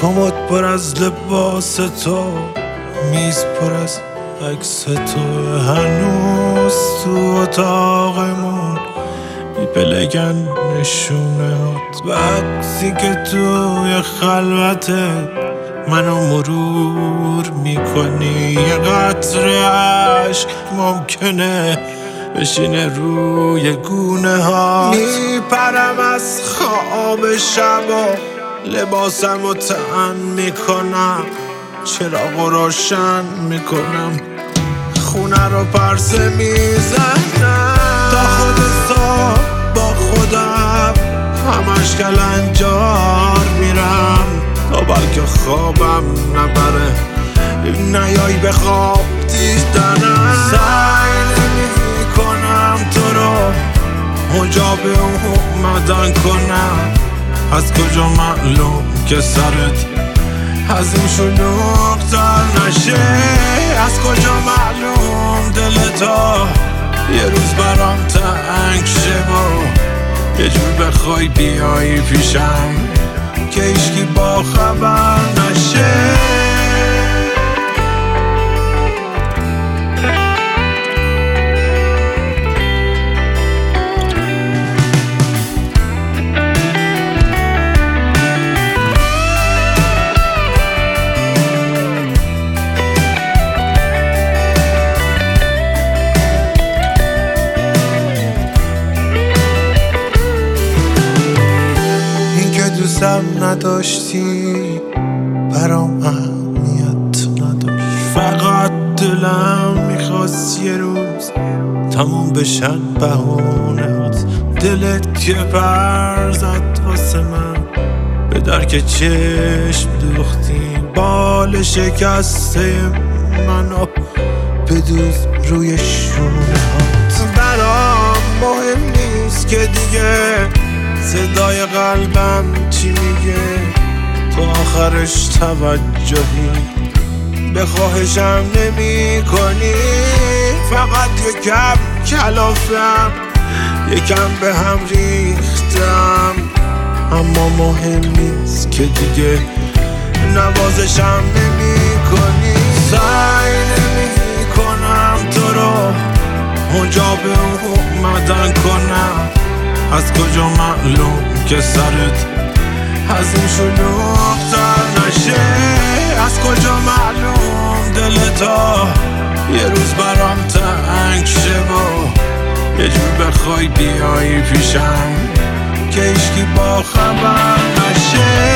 کمد پر از لباس تو، میز پر از عکس تو، هنوز تو اتاقمون میپلگن نشونه هات. وقتی که توی خلوته منو مرور میکنی، یه قطره عشق ممکنه بشینه روی گونه ها. میپرم از خواب شبا، لباسمو تن میکنم، چراغو روشن میکنم، خونه رو پرسه میزنم، تا خود صبح با خودم همش کلنجار میرم، تا بلکه خوابم نبره نیایی به خواب دیدنم. سعی نمی کنم تو رو مجاب اومدن کنم، از کجا معلوم که سرت از این شلوغ تر نشه، از کجا معلوم دلتا یه روز برام تنگ شه و یه جور بخوای بیایی پیشم که هیچکی با خبر نشه. دوستم نداشتی برام اهمیت نداشت، فقط دلم میخواست یه روز تموم بشن بهونهات. دلت که پر زد واسه من به درک چشم دوختی، بال شکسته منو بدوز روی شونهات. برام مهم نیست که دیگه صدای قلبم چی میگه، تو آخرش توجهی به خواهشم نمی کنی، فقط یکم کلافم یکم به هم ریختم، اما مهم نیست که دیگه نوازشم نمی کنی. سعی نمی کنم تو رو مجاب اومدن کنم، از کجا معلوم که سرت از این شلوغ تر نشه، از کجا معلوم دلتا یه روز برام تنگ شه و یه جور بخوای بیایی پیشم که هیچکی با خبر نشه.